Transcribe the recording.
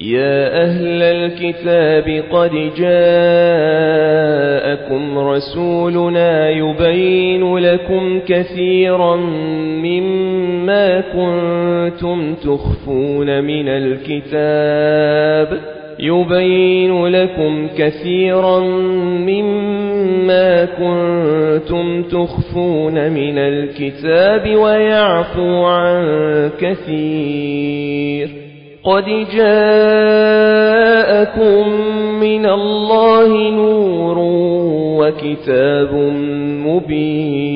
يا أهل الكتاب قد جاءكم رسولنا يبين لكم كثيرا مما كنتم تخفون من الكتاب ويعفو عن كثير. قد جاءكم من الله نور وكتاب مبين.